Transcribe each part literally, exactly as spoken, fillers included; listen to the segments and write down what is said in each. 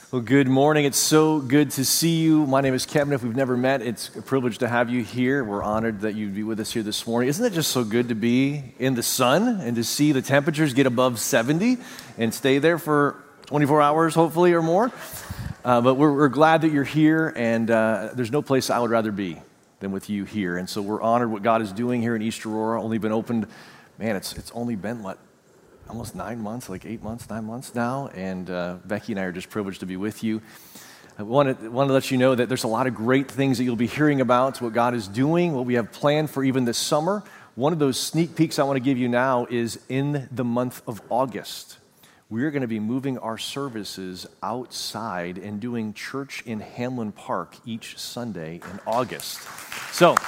Well, good morning. It's so good to see you. My name is Kevin. If we've never met, it's a privilege to have you here. We're honored that you'd be with us here this morning. Isn't it just so good to be in the sun and to see the temperatures get above seventy and stay there for twenty-four hours, hopefully, or more? Uh, but we're, we're glad that you're here, and uh, there's no place I would rather be than with you here. And so we're honored what God is doing here in East Aurora. Only been opened, man, it's it's only been, what, almost nine months, like eight months, nine months now, and uh, Becky and I are just privileged to be with you. I want to, want to let you know that there's a lot of great things that you'll be hearing about, what God is doing, what we have planned for even this summer. One of those sneak peeks I want to give you now is in the month of August. We're going to be moving our services outside and doing church in Hamlin Park each Sunday in August. So,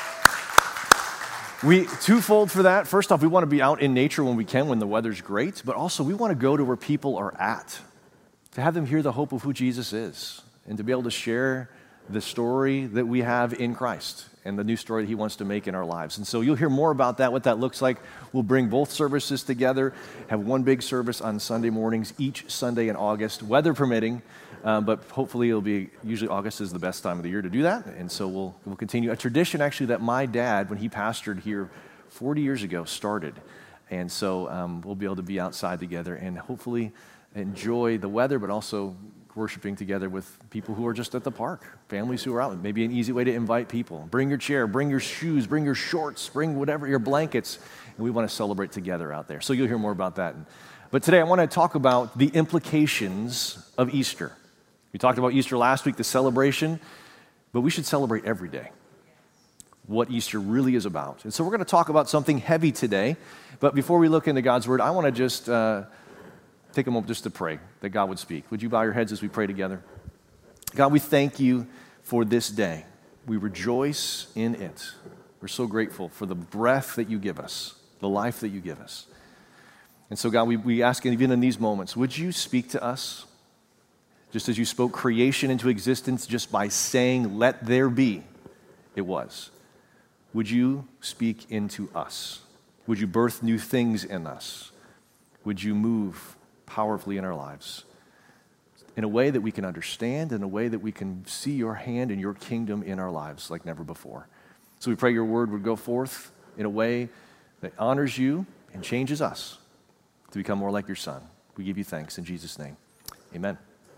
We, twofold for that. First off, we want to be out in nature when we can, when the weather's great, but also we want to go to where people are at, to have them hear the hope of who Jesus is, and to be able to share the story that we have in Christ and the new story that he wants to make in our lives. And so you'll hear more about that, what that looks like. We'll bring both services together, have one big service on Sunday mornings, each Sunday in August, weather permitting. Um, but hopefully it'll be, usually August is the best time of the year to do that, and so we'll we'll continue. A tradition actually that my dad, when he pastored here forty years ago, started, and so um, we'll be able to be outside together and hopefully enjoy the weather, but also worshiping together with people who are just at the park, families who are out. Maybe an easy way to invite people. Bring your chair, bring your shoes, bring your shorts, bring whatever, your blankets, and we want to celebrate together out there. So you'll hear more about that. But today I want to talk about the implications of Easter. We talked about Easter last week, the celebration, but we should celebrate every day what Easter really is about. And so we're going to talk about something heavy today, but before we look into God's Word, I want to just uh, take a moment just to pray that God would speak. Would you bow your heads as we pray together? God, we thank you for this day. We rejoice in it. We're so grateful for the breath that you give us, the life that you give us. And so, God, we, we ask, even in these moments, would you speak to us? Just as you spoke creation into existence just by saying, let there be, it was. Would you speak into us? Would you birth new things in us? Would you move powerfully in our lives in a way that we can understand, in a way that we can see your hand and your kingdom in our lives like never before? So we pray your word would go forth in a way that honors you and changes us to become more like your Son. We give you thanks in Jesus' name. Amen.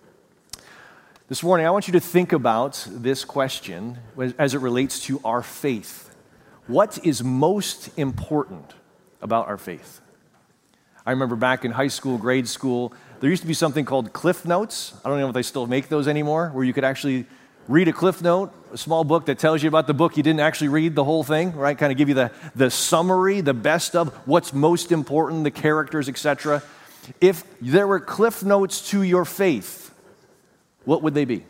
This morning, I want you to think about this question as it relates to our faith. What is most important about our faith? I remember back in high school, grade school, there used to be something called Cliff Notes. I don't know if they still make those anymore, where you could actually read a Cliff Note, a small book that tells you about the book you didn't actually read the whole thing, right? Kind of give you the, the summary, the best of what's most important, the characters, et cetera. If there were Cliff Notes to your faith, what would they be?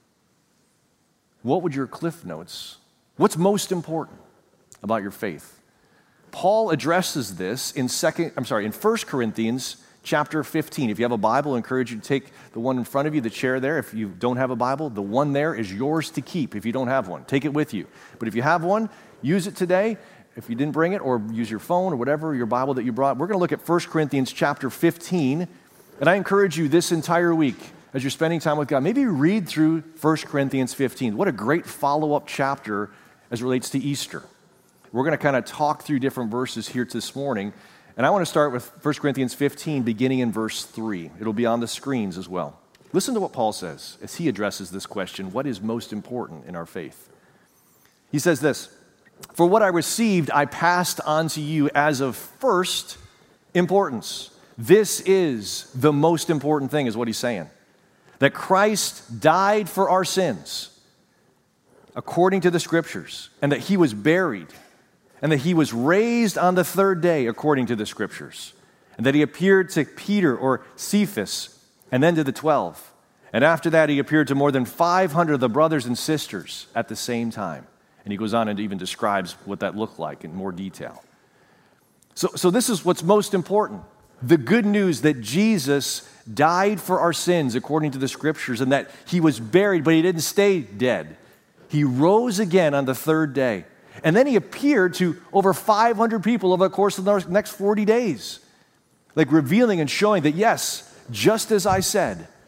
What would your Cliff Notes, what's most important about your faith? Paul addresses this in second, I'm sorry, in First Corinthians chapter fifteen. If you have a Bible, I encourage you to take the one in front of you, the chair there. If you don't have a Bible, the one there is yours to keep. If you don't have one, take it with you. But if you have one, use it today. If you didn't bring it, or use your phone or whatever, your Bible that you brought, we're going to look at First Corinthians chapter fifteen. And I encourage you this entire week, as you're spending time with God, maybe read through First Corinthians fifteen. What a great follow-up chapter as it relates to Easter. We're going to kind of talk through different verses here this morning. And I want to start with First Corinthians fifteen, beginning in verse three. It'll be on the screens as well. Listen to what Paul says as he addresses this question, what is most important in our faith? He says this, "For what I received, I passed on to you as of first importance." This is the most important thing, is what he's saying. That Christ died for our sins according to the Scriptures, and that he was buried, and that he was raised on the third day according to the Scriptures, and that he appeared to Peter or Cephas, and then to the twelve. And after that, he appeared to more than five hundred of the brothers and sisters at the same time. And he goes on and even describes what that looked like in more detail. So, so this is what's most important. The good news that Jesus died for our sins according to the Scriptures, and that he was buried, but he didn't stay dead. He rose again on the third day. And then he appeared to over five hundred people over the course of the next forty days, like revealing and showing that, yes, just as I said,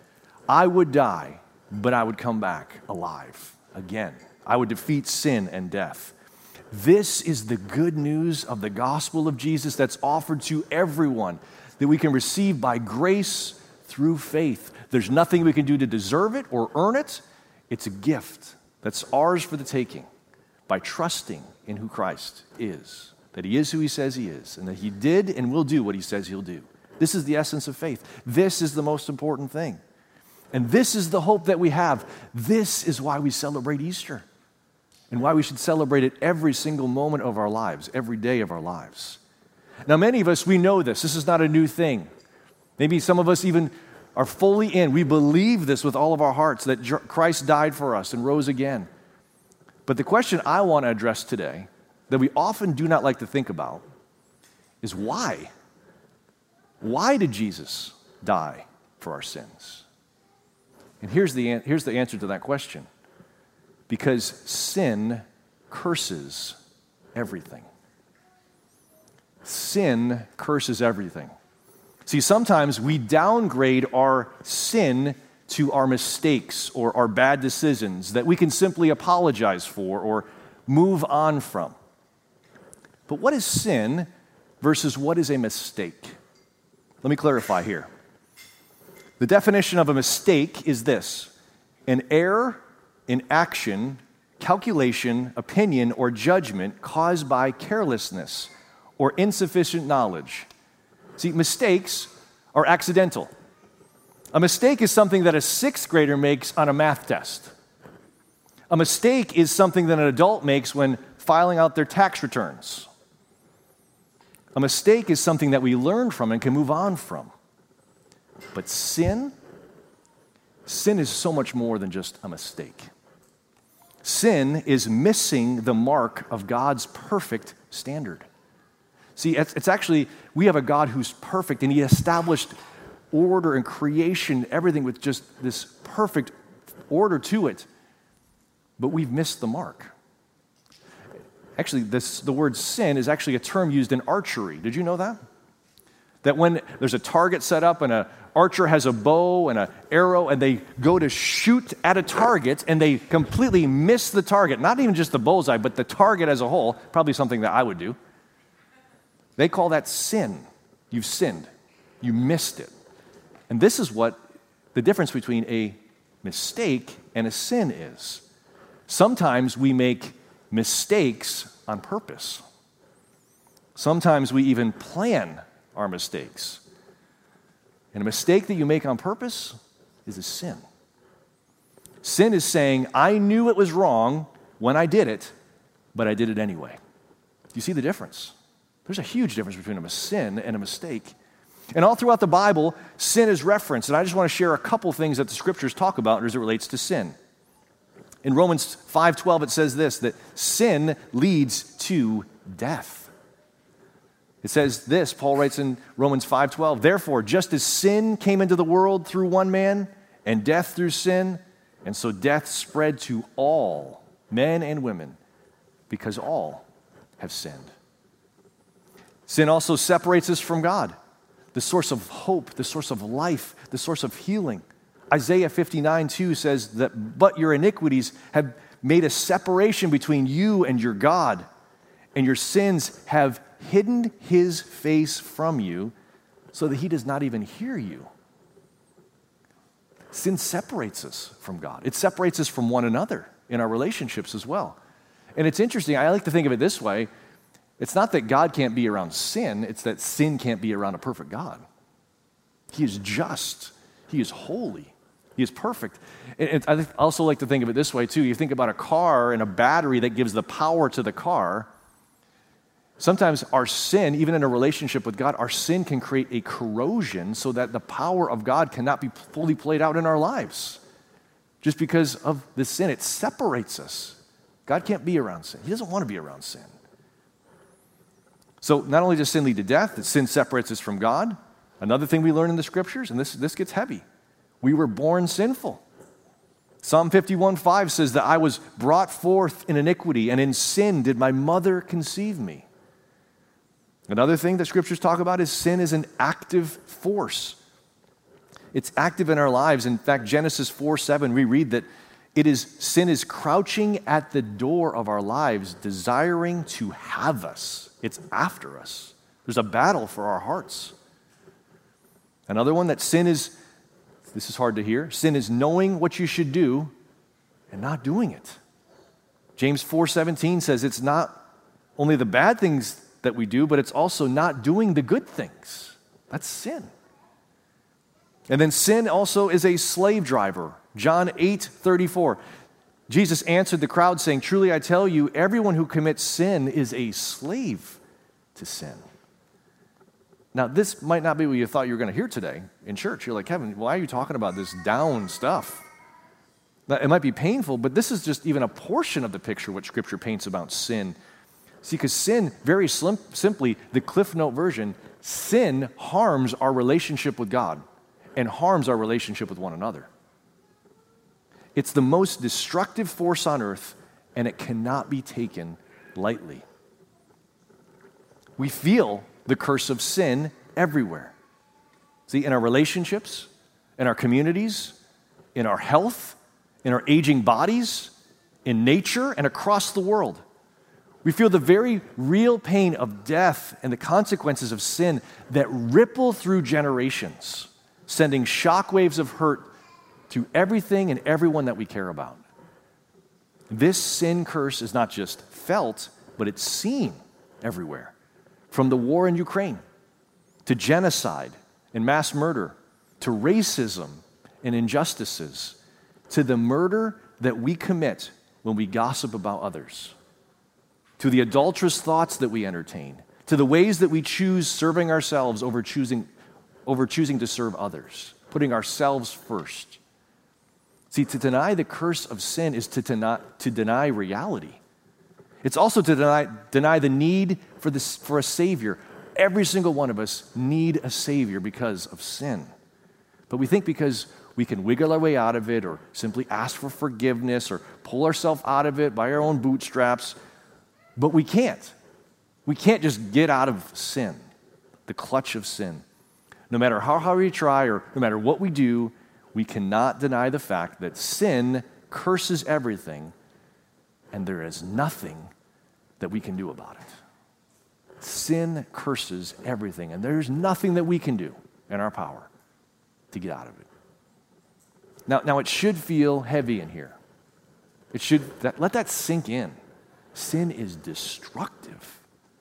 I would die, but I would come back alive again. I would defeat sin and death. This is the good news of the gospel of Jesus that's offered to everyone, that we can receive by grace through faith. There's nothing we can do to deserve it or earn it. It's a gift that's ours for the taking by trusting in who Christ is, that he is who he says he is, and that he did and will do what he says he'll do. This is the essence of faith. This is the most important thing. And this is the hope that we have. This is why we celebrate Easter and why we should celebrate it every single moment of our lives, every day of our lives. Now, many of us, we know this. This is not a new thing. Maybe some of us even are fully in. We believe this with all of our hearts, that Christ died for us and rose again. But the question I want to address today, that we often do not like to think about, is why? Why did Jesus die for our sins? And here's the, here's the answer to that question. Because sin curses everything. Sin curses everything. See, sometimes we downgrade our sin to our mistakes or our bad decisions that we can simply apologize for or move on from. But what is sin versus what is a mistake? Let me clarify here. The definition of a mistake is this: an error in action, calculation, opinion, or judgment caused by carelessness or insufficient knowledge. See, mistakes are accidental. A mistake is something that a sixth grader makes on a math test. A mistake is something that an adult makes when filing out their tax returns. A mistake is something that we learn from and can move on from. But sin, sin is so much more than just a mistake. Sin is missing the mark of God's perfect standard. See, it's, it's actually, we have a God who's perfect, and he established order and creation, everything with just this perfect order to it. But we've missed the mark. Actually, this, the word sin is actually a term used in archery. Did you know that? That when there's a target set up and an archer has a bow and an arrow and they go to shoot at a target and they completely miss the target, not even just the bullseye, but the target as a whole, probably something that I would do. They call that sin. You've sinned. You missed it. And this is what the difference between a mistake and a sin is. Sometimes we make mistakes on purpose. Sometimes we even plan our mistakes. And a mistake that you make on purpose is a sin. Sin is saying, I knew it was wrong when I did it, but I did it anyway. Do you see the difference? There's a huge difference between a sin and a mistake. And all throughout the Bible, sin is referenced. And I just want to share a couple things that the scriptures talk about as it relates to sin. In Romans five twelve, it says this, that sin leads to death. It says this, Paul writes in Romans five twelve, therefore, just as sin came into the world through one man, and death through sin, and so death spread to all, men and women, because all have sinned. Sin also separates us from God, the source of hope, the source of life, the source of healing. Isaiah fifty-nine two says that, but your iniquities have made a separation between you and your God, and your sins have hidden his face from you so that he does not even hear you. Sin separates us from God. It separates us from one another in our relationships as well. And it's interesting, I like to think of it this way. It's not that God can't be around sin, it's that sin can't be around a perfect God. He is just. He is holy. He is perfect. And I also like to think of it this way too. You think about a car and a battery that gives the power to the car. Sometimes our sin, even in a relationship with God, our sin can create a corrosion so that the power of God cannot be fully played out in our lives. Just because of the sin, it separates us. God can't be around sin. He doesn't want to be around sin. So not only does sin lead to death, that sin separates us from God. Another thing we learn in the scriptures, and this, this gets heavy, we were born sinful. Psalm fifty-one five says that I was brought forth in iniquity, and in sin did my mother conceive me. Another thing that scriptures talk about is sin is an active force. It's active in our lives. In fact, Genesis four seven, we read that it is sin is crouching at the door of our lives, desiring to have us. It's after us. There's a battle for our hearts. Another one, that sin is, this is hard to hear, sin is knowing what you should do and not doing it. James four seventeen says it's not only the bad things that we do, but it's also not doing the good things. That's sin. And then sin also is a slave driver. John eight thirty-four. Jesus answered the crowd saying, "Truly I tell you, everyone who commits sin is a slave to sin." Now, this might not be what you thought you were going to hear today in church. You're like, Kevin, why are you talking about this down stuff? Now, it might be painful, but this is just even a portion of the picture what Scripture paints about sin. See, because sin, very slim, simply, the Cliff Note version, sin harms our relationship with God and harms our relationship with one another. It's the most destructive force on earth, and it cannot be taken lightly. We feel the curse of sin everywhere. See, in our relationships, in our communities, in our health, in our aging bodies, in nature, and across the world. We feel the very real pain of death and the consequences of sin that ripple through generations, sending shockwaves of hurt to everything and everyone that we care about. This sin curse is not just felt, but it's seen everywhere. From the war in Ukraine, to genocide and mass murder, to racism and injustices, to the murder that we commit when we gossip about others, to the adulterous thoughts that we entertain, to the ways that we choose serving ourselves over choosing, over choosing to serve others, putting ourselves first. See, to deny the curse of sin is to deny, to deny reality. It's also to deny, deny the need for, this, for a Savior. Every single one of us need a Savior because of sin. But we think because we can wiggle our way out of it or simply ask for forgiveness or pull ourselves out of it by our own bootstraps, but we can't. We can't just get out of sin, the clutch of sin. No matter how hard we try or no matter what we do, we cannot deny the fact that sin curses everything, and there is nothing that we can do about it. Sin curses everything, and there's nothing that we can do in our power to get out of it. Now, now it should feel heavy in here. It should, that, let that sink in. Sin is destructive.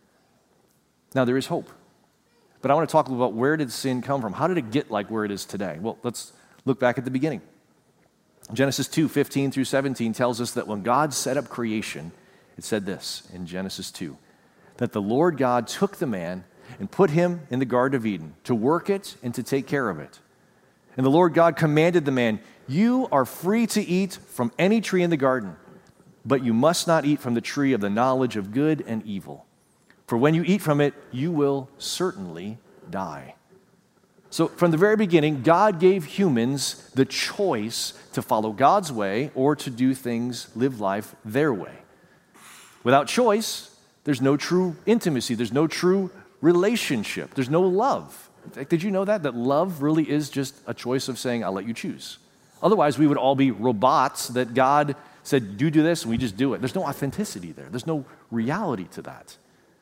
Now, there is hope. But I want to talk about where did sin come from? How did it get like where it is today? Well, let's look back at the beginning. Genesis two, fifteen through seventeen tells us that when God set up creation, it said this in Genesis two, that the Lord God took the man and put him in the Garden of Eden to work it and to take care of it. And the Lord God commanded the man, "You are free to eat from any tree in the garden, but you must not eat from the tree of the knowledge of good and evil. For when you eat from it, you will certainly die." So from the very beginning, God gave humans the choice to follow God's way or to do things, live life their way. Without choice, there's no true intimacy. There's no true relationship. There's no love. In fact, did you know that? That love really is just a choice of saying, I'll let you choose. Otherwise, we would all be robots that God said, you do this, and we just do it. There's no authenticity there. There's no reality to that.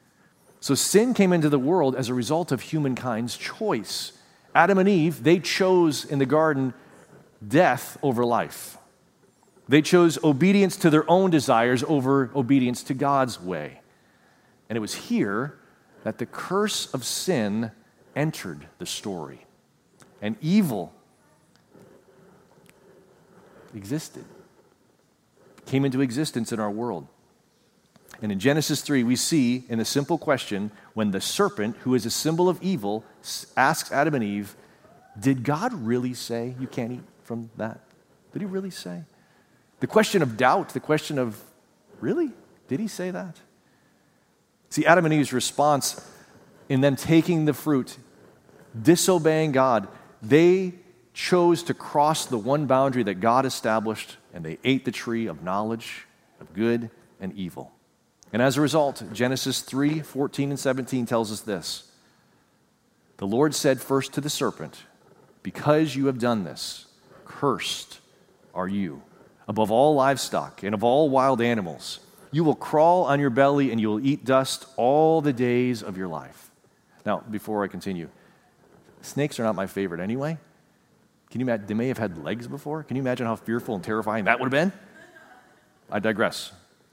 So sin came into the world as a result of humankind's choice. Adam and Eve, they chose in the garden death over life. They chose obedience to their own desires over obedience to God's way. And it was here that the curse of sin entered the story. And evil existed, came into existence in our world. And in Genesis three, we see in a simple question, when the serpent, who is a symbol of evil, asks Adam and Eve, did God really say you can't eat from that? Did he really say? The question of doubt, the question of, really? Did he say that? See, Adam and Eve's response in them taking the fruit, disobeying God, they chose to cross the one boundary that God established, and they ate the tree of knowledge of good and evil. And as a result, Genesis three, fourteen and seventeen tells us this. The Lord said first to the serpent, Because you have done this, cursed are you above all livestock and of all wild animals. You will crawl on your belly and you will eat dust all the days of your life. Now, before I continue, snakes are not my favorite anyway. Can you imagine? They may have had legs before. Can you imagine how fearful and terrifying that would have been? I digress.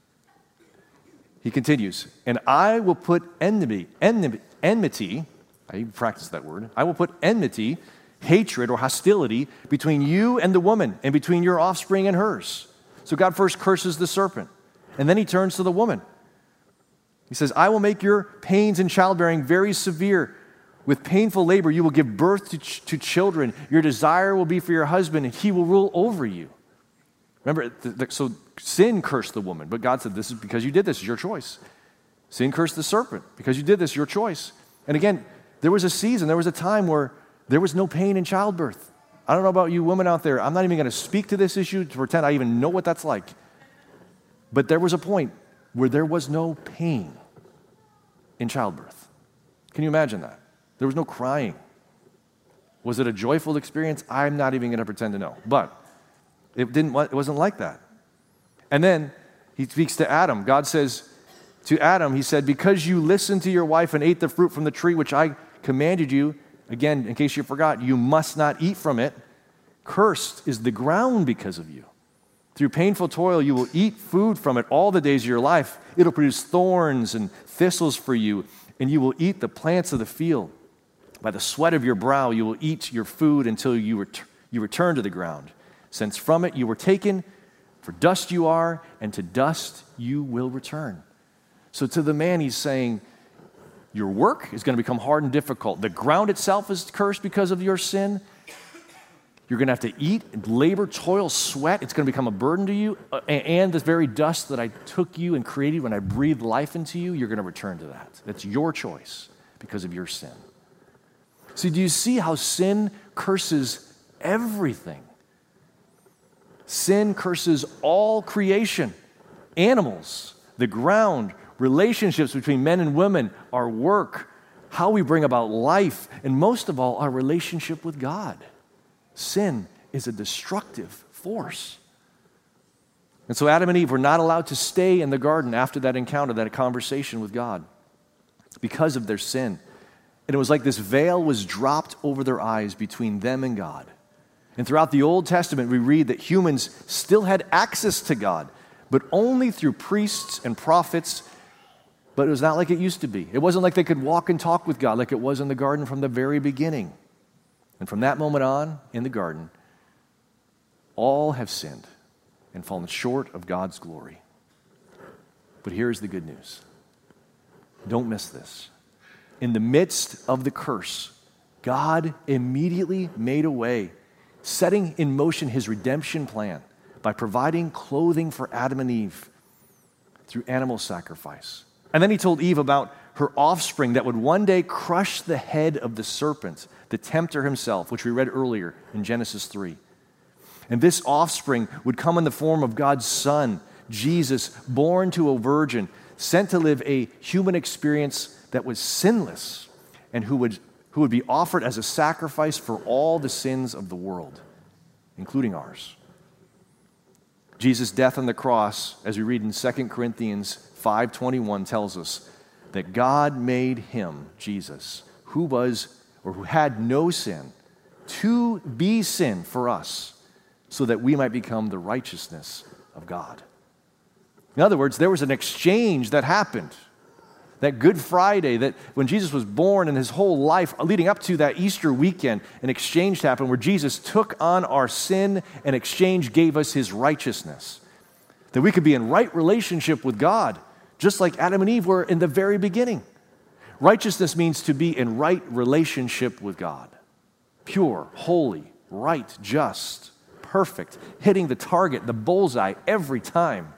He continues, and I will put enmity, enmity, enmity, I practice that word, I will put enmity, hatred or hostility between you and the woman and between your offspring and hers. So God first curses the serpent, and then he turns to the woman. He says, I will make your pains in childbearing very severe. With painful labor, you will give birth to, ch- to children. Your desire will be for your husband, and he will rule over you. Remember, th- th- so sin cursed the woman, but God said, this is because you did this, it's your choice. Sin cursed the serpent, because you did this, your choice. And again, there was a season, there was a time where there was no pain in childbirth. I don't know about you women out there. I'm not even going to speak to this issue to pretend I even know what that's like. But there was a point where there was no pain in childbirth. Can you imagine that? There was no crying. Was it a joyful experience? I'm not even going to pretend to know. But it didn't. It wasn't like that. And then he speaks to Adam. God says to Adam, he said, because you listened to your wife and ate the fruit from the tree which I commanded you, again, in case you forgot, you must not eat from it. Cursed is the ground because of you. Through painful toil, you will eat food from it all the days of your life. It'll produce thorns and thistles for you, and you will eat the plants of the field. By the sweat of your brow, you will eat your food until you, ret- you return to the ground. Since from it you were taken, for dust you are, and to dust you will return. So to the man, he's saying, your work is going to become hard and difficult. The ground itself is cursed because of your sin. You're going to have to eat, labor, toil, sweat. It's going to become a burden to you. And the very dust that I took you and created when I breathed life into you, you're going to return to that. That's your choice because of your sin. So do you see how sin curses everything? Sin curses all creation, animals, the ground, relationships between men and women, our work, how we bring about life, and most of all, our relationship with God. Sin is a destructive force. And so Adam and Eve were not allowed to stay in the garden after that encounter, that conversation with God, because of their sin. And it was like this veil was dropped over their eyes between them and God. And throughout the Old Testament, we read that humans still had access to God, but only through priests and prophets. But it was not like it used to be. It wasn't like they could walk and talk with God like it was in the garden from the very beginning. And from that moment on, in the garden, all have sinned and fallen short of God's glory. But here's the good news. Don't miss this. In the midst of the curse, God immediately made a way, setting in motion his redemption plan by providing clothing for Adam and Eve through animal sacrifice. And then he told Eve about her offspring that would one day crush the head of the serpent, the tempter himself, which we read earlier in Genesis three. And this offspring would come in the form of God's Son, Jesus, born to a virgin, sent to live a human experience that was sinless, and who would, who would be offered as a sacrifice for all the sins of the world, including ours. Jesus' death on the cross, as we read in Second Corinthians five twenty-one, tells us that God made him, Jesus, who was or who had no sin, to be sin for us, so that we might become the righteousness of God. In other words, there was an exchange that happened. That Good Friday, that when Jesus was born and his whole life leading up to that Easter weekend, an exchange happened where Jesus took on our sin and exchange gave us his righteousness. That we could be in right relationship with God, just like Adam and Eve were in the very beginning. Righteousness means to be in right relationship with God. Pure, holy, right, just, perfect, hitting the target, the bullseye every time.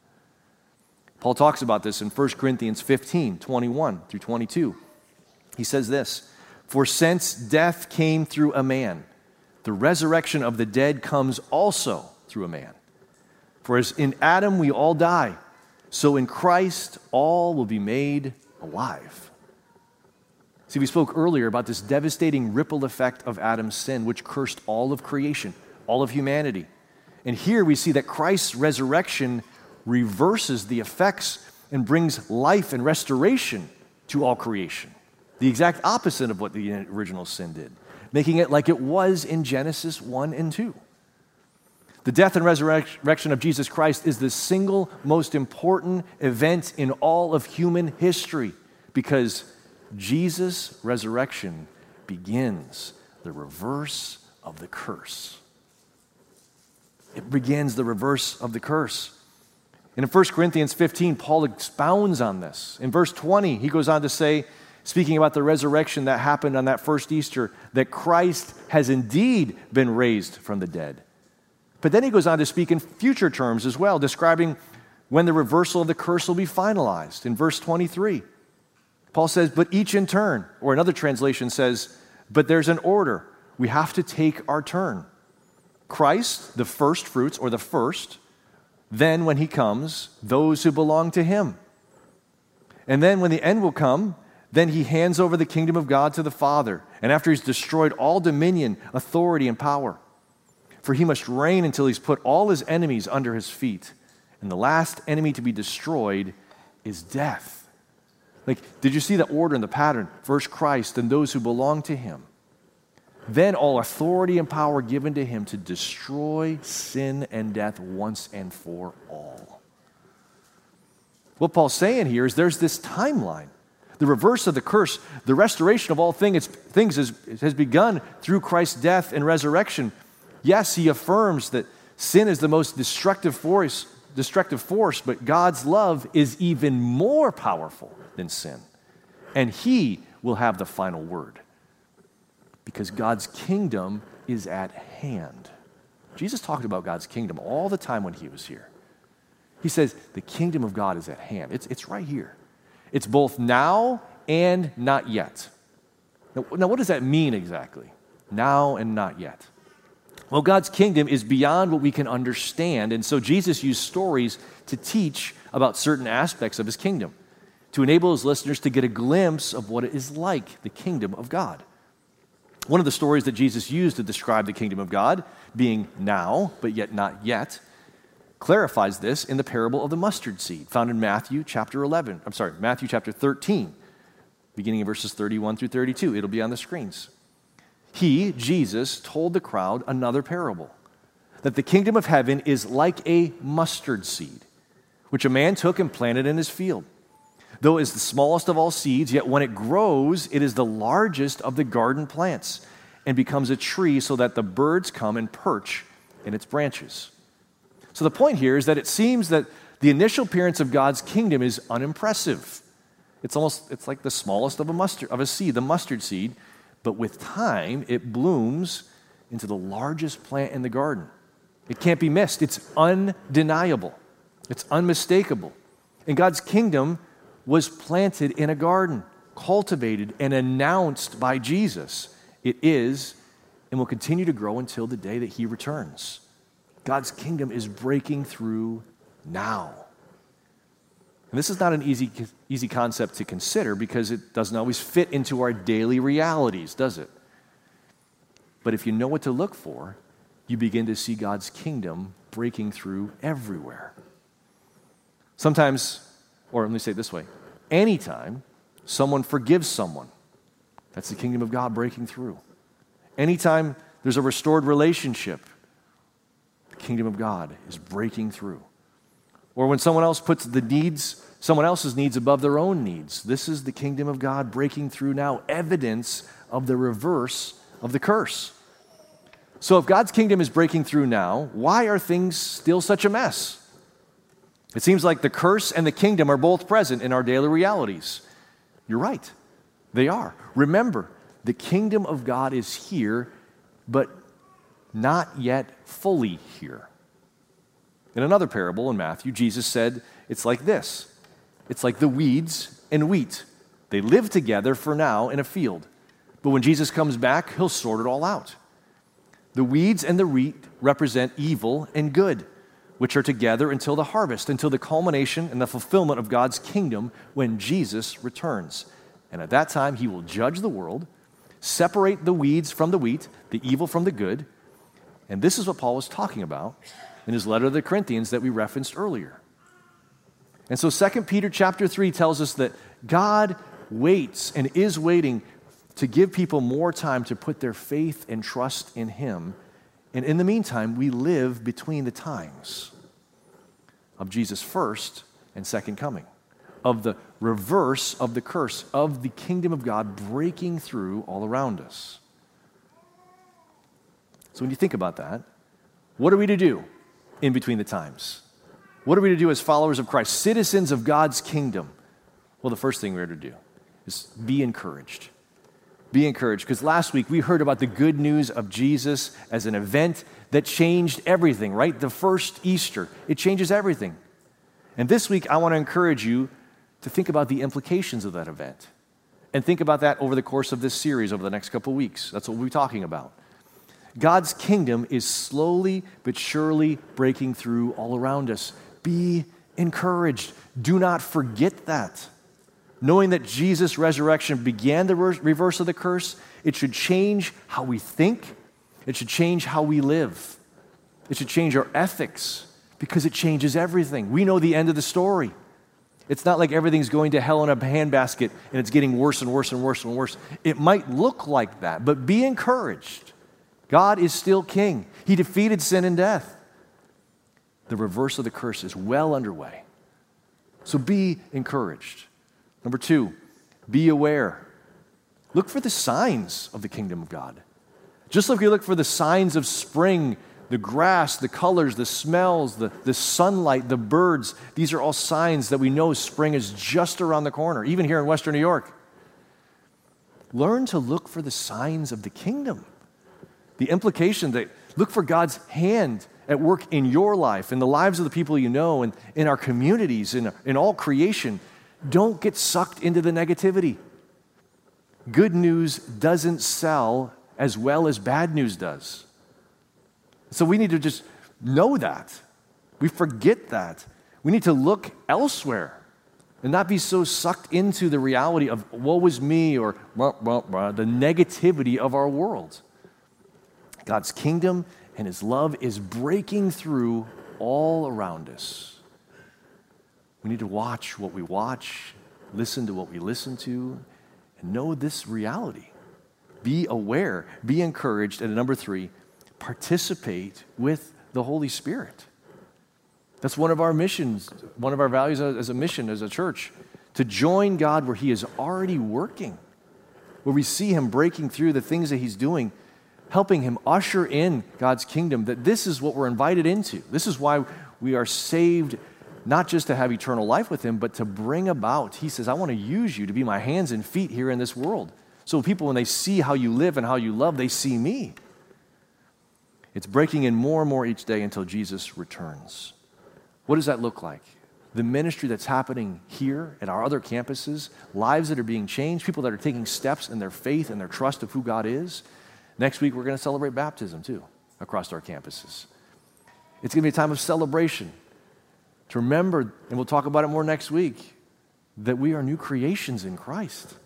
Paul talks about this in First Corinthians fifteen, twenty-one through twenty-two. He says this, for since death came through a man, the resurrection of the dead comes also through a man. For as in Adam we all die, so in Christ all will be made alive. See, we spoke earlier about this devastating ripple effect of Adam's sin, which cursed all of creation, all of humanity. And here we see that Christ's resurrection reverses the effects and brings life and restoration to all creation. The exact opposite of what the original sin did, making it like it was in Genesis one and two. The death and resurrection of Jesus Christ is the single most important event in all of human history because Jesus' resurrection begins the reverse of the curse. It begins the reverse of the curse. And in First Corinthians fifteen, Paul expounds on this. In verse twenty, he goes on to say, speaking about the resurrection that happened on that first Easter, that Christ has indeed been raised from the dead. But then he goes on to speak in future terms as well, describing when the reversal of the curse will be finalized. In verse twenty-three, Paul says, but each in turn, or another translation says, but there's an order. We have to take our turn. Christ, the first fruits, or the first, then when he comes, those who belong to him. And then when the end will come, then he hands over the kingdom of God to the Father. And after he's destroyed all dominion, authority, and power, for he must reign until he's put all his enemies under his feet. And the last enemy to be destroyed is death. Like, did you see the order and the pattern? First Christ, and those who belong to him. Then all authority and power given to him to destroy sin and death once and for all. What Paul's saying here is there's this timeline. The reverse of the curse, the restoration of all things, things has, has begun through Christ's death and resurrection. Yes, he affirms that sin is the most destructive force, destructive force, but God's love is even more powerful than sin. And he will have the final word. Because God's kingdom is at hand. Jesus talked about God's kingdom all the time when he was here. He says, the kingdom of God is at hand. It's, it's right here. It's both now and not yet. Now, now, what does that mean exactly? Now and not yet. Well, God's kingdom is beyond what we can understand, and so Jesus used stories to teach about certain aspects of his kingdom, to enable his listeners to get a glimpse of what it is like, the kingdom of God. One of the stories that Jesus used to describe the kingdom of God, being now, but yet not yet, clarifies this in the parable of the mustard seed, found in Matthew chapter eleven. I'm sorry, Matthew chapter thirteen, beginning in verses thirty-one through thirty-two. It'll be on the screens. He, Jesus, told the crowd another parable, that the kingdom of heaven is like a mustard seed, which a man took and planted in his field. Though it is the smallest of all seeds, yet when it grows, it is the largest of the garden plants and becomes a tree so that the birds come and perch in its branches. So the point here is that it seems that the initial appearance of God's kingdom is unimpressive. It's almost, it's like the smallest of a mustard, of a seed, the mustard seed, but with time, it blooms into the largest plant in the garden. It can't be missed. It's undeniable. It's unmistakable. And God's kingdom was planted in a garden, cultivated and announced by Jesus. It is and will continue to grow until the day that he returns. God's kingdom is breaking through now. And this is not an easy, easy concept to consider because it doesn't always fit into our daily realities, does it? But if you know what to look for, you begin to see God's kingdom breaking through everywhere. Sometimes, or let me say it this way, anytime someone forgives someone, that's the kingdom of God breaking through. Anytime there's a restored relationship, the kingdom of God is breaking through. Or when someone else puts the needs, someone else's needs above their own needs, this is the kingdom of God breaking through now, evidence of the reverse of the curse. So if God's kingdom is breaking through now, why are things still such a mess? It seems like the curse and the kingdom are both present in our daily realities. You're right. They are. Remember, the kingdom of God is here, but not yet fully here. In another parable in Matthew, Jesus said, it's like this. It's like the weeds and wheat. They live together for now in a field. But when Jesus comes back, he'll sort it all out. The weeds and the wheat represent evil and good, which are together until the harvest, until the culmination and the fulfillment of God's kingdom when Jesus returns. And at that time, he will judge the world, separate the weeds from the wheat, the evil from the good. And this is what Paul was talking about in his letter to the Corinthians that we referenced earlier. And so Second Peter chapter three tells us that God waits and is waiting to give people more time to put their faith and trust in him. And in the meantime, we live between the times of Jesus' first and second coming, of the reverse of the curse, of the kingdom of God breaking through all around us. So when you think about that, what are we to do in between the times? What are we to do as followers of Christ, citizens of God's kingdom? Well, the first thing we're to do is be encouraged. Be encouraged, because last week we heard about the good news of Jesus as an event that changed everything, right? The first Easter, it changes everything. And this week I want to encourage you to think about the implications of that event. And think about that over the course of this series over the next couple of weeks. That's what we'll be talking about. God's kingdom is slowly but surely breaking through all around us. Be encouraged. Do not forget that. Knowing that Jesus' resurrection began the reverse of the curse, it should change how we think. It should change how we live. It should change our ethics because it changes everything. We know the end of the story. It's not like everything's going to hell in a handbasket and it's getting worse and worse and worse and worse. It might look like that, but be encouraged. God is still king. He defeated sin and death. The reverse of the curse is well underway. So be encouraged. Number two, be aware. Look for the signs of the kingdom of God. Just like you look for the signs of spring, the grass, the colors, the smells, the, the sunlight, the birds, these are all signs that we know spring is just around the corner, even here in Western New York. Learn to look for the signs of the kingdom. The implication that look for God's hand at work in your life, in the lives of the people you know, and in our communities, in, in all creation. Don't get sucked into the negativity. Good news doesn't sell as well as bad news does. So we need to just know that. We forget that. We need to look elsewhere and not be so sucked into the reality of woe is me or blah, blah, blah, the negativity of our world. God's kingdom and his love is breaking through all around us. We need to watch what we watch, listen to what we listen to, and know this reality. Be aware, be encouraged, and number three, participate with the Holy Spirit. That's one of our missions, one of our values as a mission, as a church, to join God where he is already working, where we see him breaking through the things that he's doing, helping him usher in God's kingdom, that this is what we're invited into. This is why we are saved, not just to have eternal life with him, but to bring about, he says, I want to use you to be my hands and feet here in this world. So people, when they see how you live and how you love, they see me. It's breaking in more and more each day until Jesus returns. What does that look like? The ministry that's happening here at our other campuses, lives that are being changed, people that are taking steps in their faith and their trust of who God is. Next week, we're going to celebrate baptism, too, across our campuses. It's going to be a time of celebration. To remember, and we'll talk about it more next week, that we are new creations in Christ.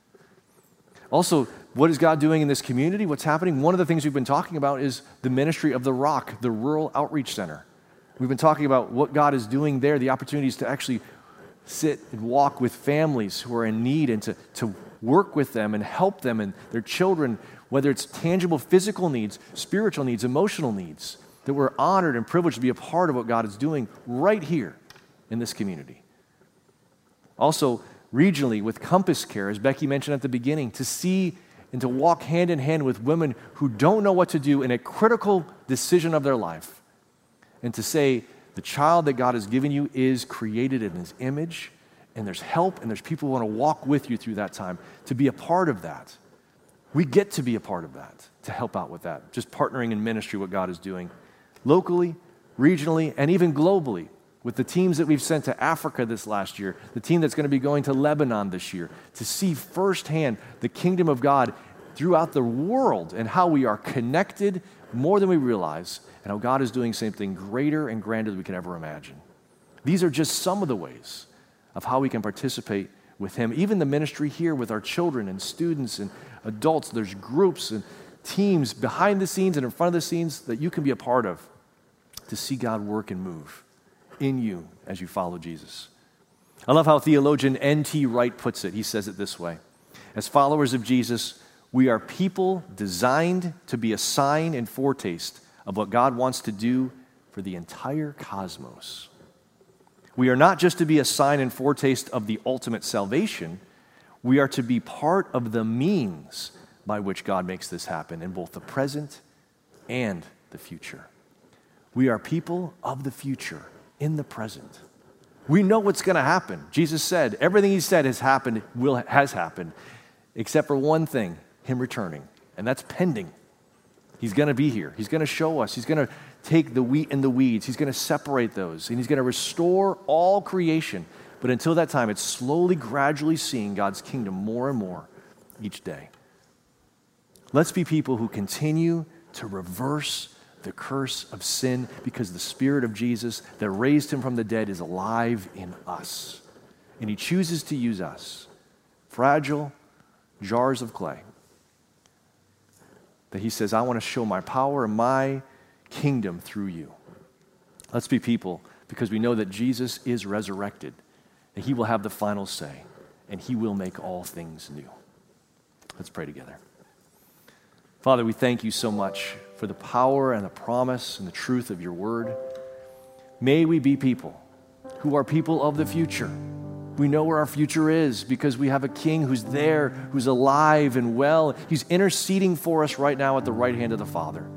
Also, what is God doing in this community? What's happening? One of the things we've been talking about is the ministry of the Rock, the Rural Outreach Center. We've been talking about what God is doing there, the opportunities to actually sit and walk with families who are in need and to, to work with them and help them and their children, whether it's tangible physical needs, spiritual needs, emotional needs, that we're honored and privileged to be a part of what God is doing right here in this community. Also, regionally with Compass Care, as Becky mentioned at the beginning, to see and to walk hand in hand with women who don't know what to do in a critical decision of their life, and to say, the child that God has given you is created in his image, and there's help, and there's people who want to walk with you through that time, to be a part of that. We get to be a part of that, to help out with that, just partnering in ministry, what God is doing, locally, regionally, and even globally, with the teams that we've sent to Africa this last year, the team that's going to be going to Lebanon this year, to see firsthand the kingdom of God throughout the world and how we are connected more than we realize, and how God is doing something greater and grander than we can ever imagine. These are just some of the ways of how we can participate with him. Even the ministry here with our children and students and adults, there's groups and teams behind the scenes and in front of the scenes that you can be a part of to see God work and move in you as you follow Jesus. I love how theologian N T Wright puts it. He says it this way: as followers of Jesus, we are people designed to be a sign and foretaste of what God wants to do for the entire cosmos. We are not just to be a sign and foretaste of the ultimate salvation, we are to be part of the means by which God makes this happen in both the present and the future. We are people of the future in the present. We know what's going to happen. Jesus said, everything he said has happened, will has happened, except for one thing, him returning, and that's pending. He's going to be here. He's going to show us. He's going to take the wheat and the weeds. He's going to separate those, and he's going to restore all creation. But until that time, it's slowly, gradually seeing God's kingdom more and more each day. Let's be people who continue to reverse the curse of sin because the Spirit of Jesus that raised him from the dead is alive in us. And he chooses to use us, fragile jars of clay, that he says, I want to show my power and my kingdom through you. Let's be people because we know that Jesus is resurrected, and he will have the final say, and he will make all things new. Let's pray together. Father, we thank you so much for the power and the promise and the truth of your word. May we be people who are people of the future. We know where our future is because we have a king who's there, who's alive and well. He's interceding for us right now at the right hand of the Father.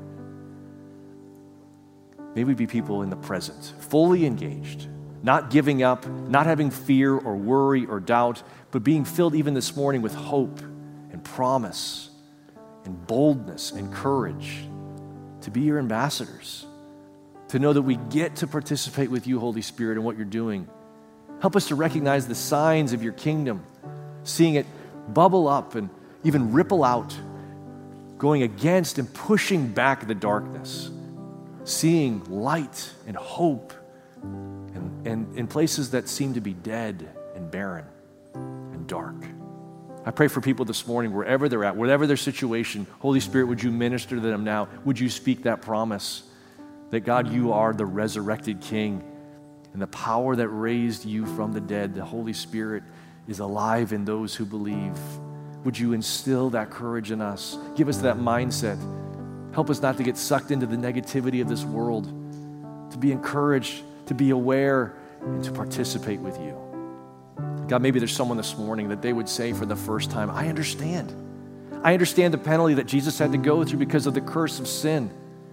May we be people in the present, fully engaged, not giving up, not having fear or worry or doubt, but being filled even this morning with hope and promise and boldness and courage to be your ambassadors, to know that we get to participate with you, Holy Spirit, in what you're doing. Help us to recognize the signs of your kingdom, seeing it bubble up and even ripple out, going against and pushing back the darkness, seeing light and hope and, and in places that seem to be dead and barren and dark. I pray for people this morning, wherever they're at, whatever their situation, Holy Spirit, would you minister to them now? Would you speak that promise that, God, you are the resurrected King, and the power that raised you from the dead, the Holy Spirit, is alive in those who believe. Would you instill that courage in us? Give us that mindset. Help us not to get sucked into the negativity of this world, to be encouraged, to be aware, and to participate with you. God, maybe there's someone this morning that they would say for the first time, I understand. I understand the penalty that Jesus had to go through because of the curse of sin.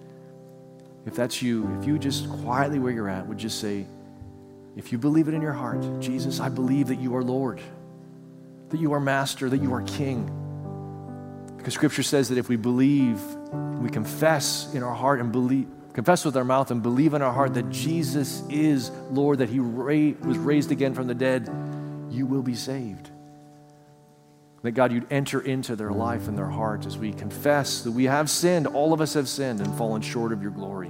If that's you, if you just quietly where you're at would just say, if you believe it in your heart, Jesus, I believe that you are Lord, that you are Master, that you are King. Because Scripture says that if we believe, we confess in our heart and believe, confess with our mouth and believe in our heart that Jesus is Lord, that he ra- was raised again from the dead, you will be saved. That God, you'd enter into their life and their heart as we confess that we have sinned. All of us have sinned and fallen short of your glory.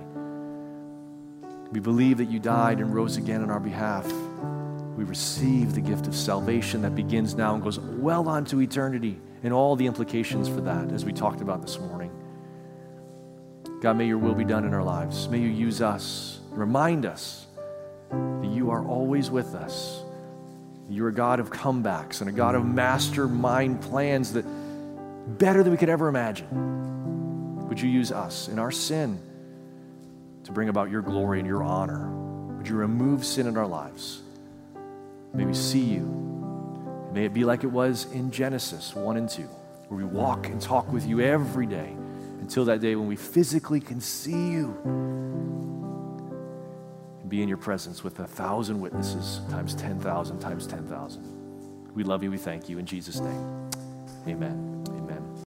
We believe that you died and rose again on our behalf. We receive the gift of salvation that begins now and goes well on to eternity, and all the implications for that as we talked about this morning. God, may your will be done in our lives. May you use us. Remind us that you are always with us. You're a God of comebacks and a God of mastermind plans that better than we could ever imagine. Would you use us in our sin to bring about your glory and your honor? Would you remove sin in our lives? May we see you. May it be like it was in Genesis one and two, where we walk and talk with you every day until that day when we physically can see you and be in your presence with a thousand witnesses times ten thousand times ten thousand. We love you. We thank you. In Jesus' name, amen.